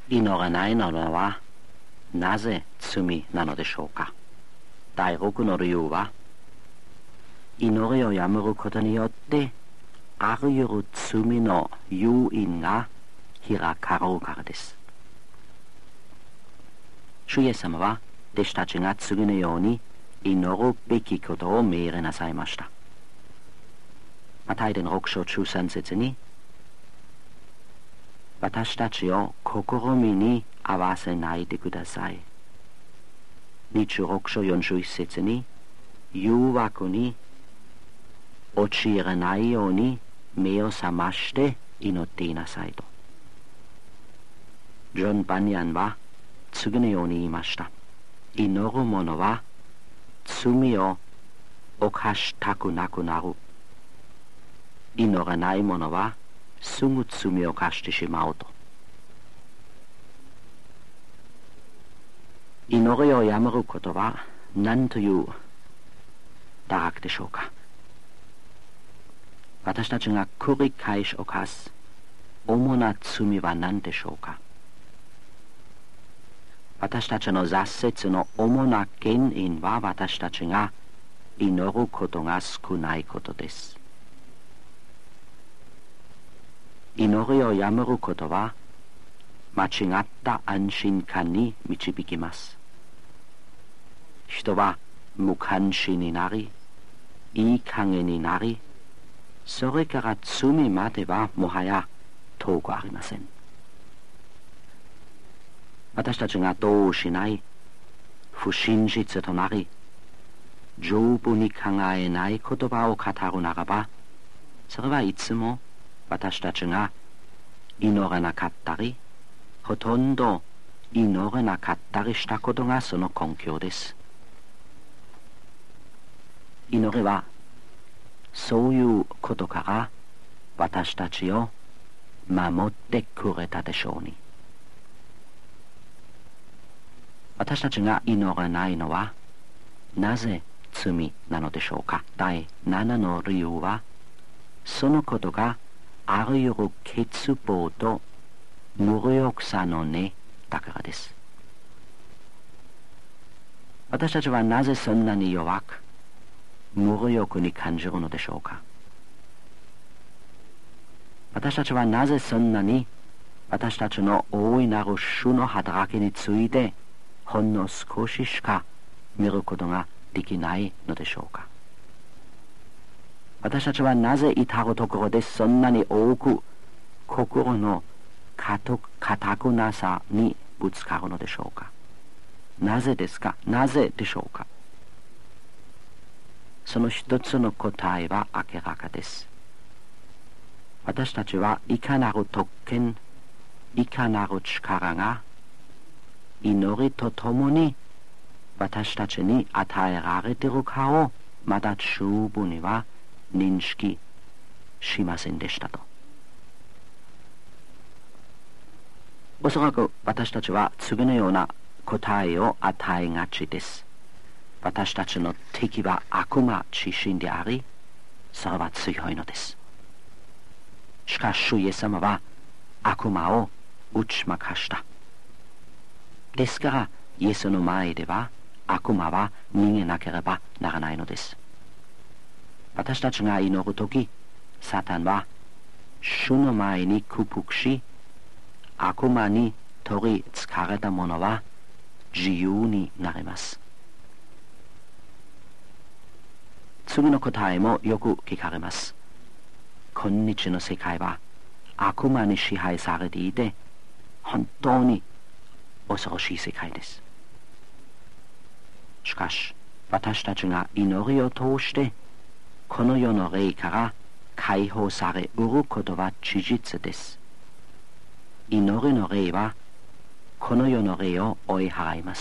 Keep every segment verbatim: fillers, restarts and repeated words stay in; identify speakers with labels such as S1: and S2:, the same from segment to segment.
S1: 祈らないのはなぜ罪なのでしょうか。第六の理由は、祈りをやめることによってあらゆる罪の誘因が開かれるからです。主イエス様は弟子たちが次のように祈るべきことを命令なさいました。マタイ伝六章中三節に、私たちを試みに合わせないでください。二十六章四十一節に、誘惑に陥らないように目を覚まして祈っていなさいと。ジョン・バニャンは次のように言いました。祈る者は罪を犯したくなくなる。祈らない者はすぐ罪を犯してしまうと。祈りをやめることは何という堕落でしょうか。私たちが繰り返し犯す主な罪は何でしょうか。私たちの挫折の主な原因は、私たちが祈ることが少ないことです。祈りをやめることは間違った安心感に導きます。人は無関心になり、いい加減になり、それから罪まではもはや遠くありません。私たちがどうしない不真実となり、十分に考えない言葉を語るならば、それはいつも私たちが祈らなかったり、ほとんど祈れなかったりしたことがその根拠です。祈りはそういうことから私たちを守ってくれたでしょうに。私たちが祈らないのはなぜ罪なのでしょうか。第七の理由は、そのことがあらゆる欠乏と無力さの根だからです。私たちはなぜそんなに弱く無力に感じるのでしょうか。私たちはなぜそんなに私たちの大いなる主の働きについてほんの少ししか見ることができないのでしょうか。私たちはなぜ至るところでそんなに多く心の固くなさにぶつかるのでしょうか。なぜですか。なぜでしょうか。その一つの答えは明らかです。私たちはいかなる特権、いかなる力が祈りとともに私たちに与えられているかをまだ十分には認識しませんでしたと。おそらく私たちは次のような答えを与えがちです。私たちの敵は悪魔自身であり、それは強いのです。しかし主イエス様は悪魔を打ち負かした。ですからイエスの前では悪魔は逃げなければならないのです。私たちが祈るとき、サタンは主の前に屈服し、悪魔に取りつかれた者は自由になれます。次の答えもよく聞かれます。今日の世界は悪魔に支配されていて、本当に恐ろしい世界です。しかし私たちが祈りを通してこの世の霊から解放されうることは事実です。祈りの霊はこの世の霊を追い払います。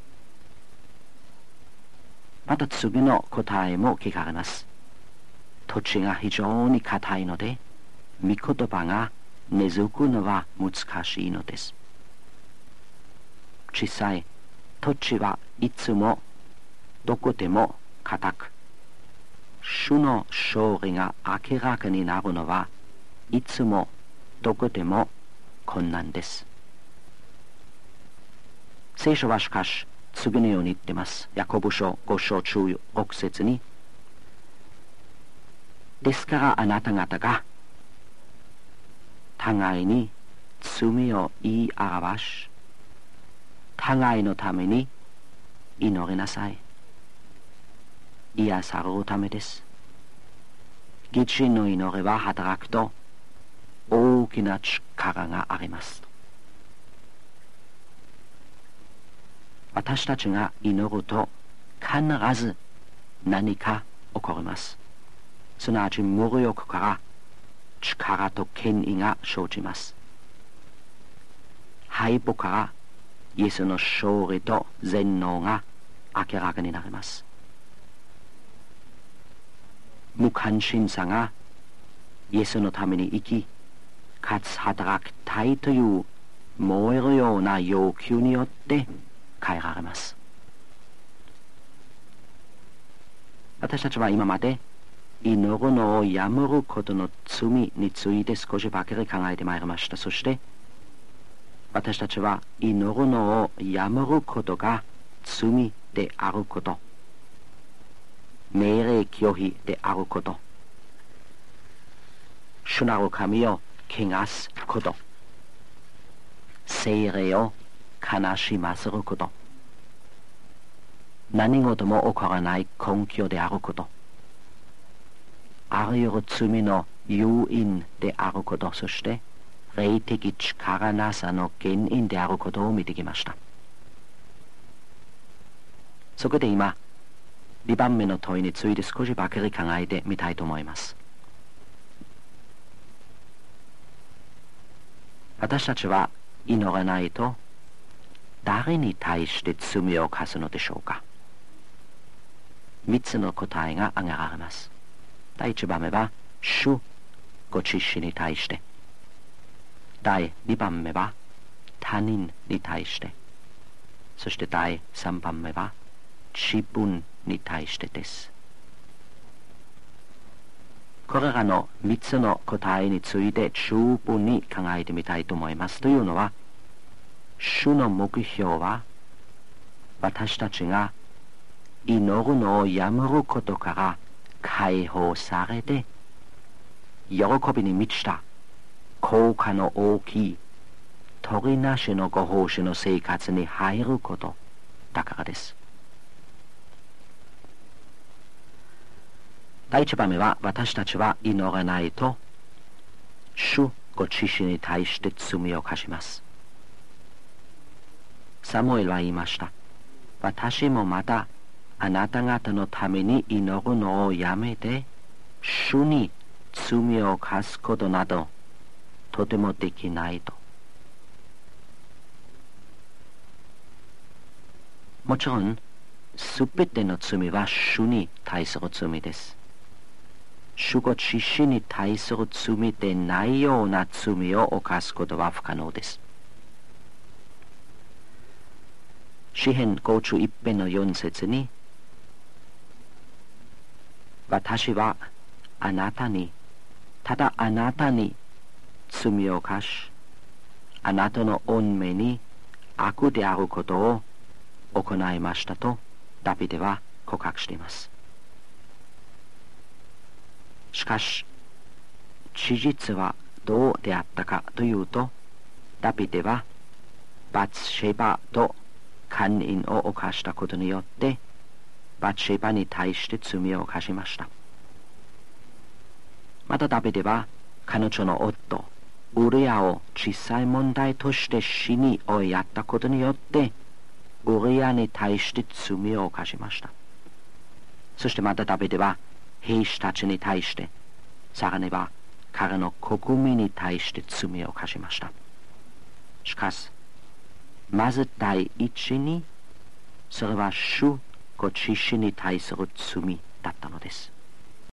S1: また次の答えも聞かれます。土地が非常に硬いので御言葉が根付くのは難しいのです。実際土地はいつもどこでも硬く、主の勝利が明らかになるのはいつもどこでも困難です。 聖書はしかし次のように言っています。ヤコブ書ご章中ろく節に、ですからあなた方が互いに罪を言い表し、互いのために祈りなさい。癒されるためです。義人の祈りは働くと大きな力があります。私たちが祈ると必ず何か起こります。すなわち無力から力と権威が生じます。敗北からイエスの勝利と全能が明らかになります。無関心さがイエスのために生き、かつ働きたいという燃えるような要求によって変えられます。私たちは今まで祈るのをやめることの罪について少しばかり考えてまいりました。そして私たちは祈るのをやめることが罪であること、命令拒否であること、主なる神を汚すこと、聖霊を悲しませること、何事も起こらない根拠であること、あらゆる罪の誘因であること、そして霊的力なさの原因であることを見てきました。そこで今にばんめの問いについて少しばかり考えてみたいと思います。私たちは祈らないと誰に対して罪を犯すのでしょうか。三つの答えが挙げられます。第一番目は主ご自身に対して、第二番目は他人に対して、そして第三番目は自分に対してです。これらの三つの答えについて十分に考えてみたいと思います。というのは、主の目標は私たちが祈るのをやめることから解放されて、喜びに満ちた効果の大きい取りなしのご奉仕の生活に入ることだからです。第一番目は、私たちは祈らないと主ご自身に対して罪を犯します。サムエルは言いました。私もまたあなた方のために祈るのをやめて主に罪を犯すことなどとてもできないと。もちろんすべての罪は主に対する罪です。主ご自身に対する罪でないような罪を犯すことは不可能です。詩編ごじゅういち編のよん節に、私はあなたに、ただあなたに罪を犯し、あなたの御目に悪であることを行いましたとダビデは告白しています。しかし事実はどうであったかというと、ダビデはバツシェバと姦淫を犯したことによってバツシェバに対して罪を犯しました。またダビデは彼女の夫ウリアを小さい問題として死に追いやったことによってウリアに対して罪を犯しました。そしてまたダビデは兵士たちに対して、さらには彼の国民に対して罪を犯しました。しかしまず第一にそれは主ご自身に対する罪だったのです。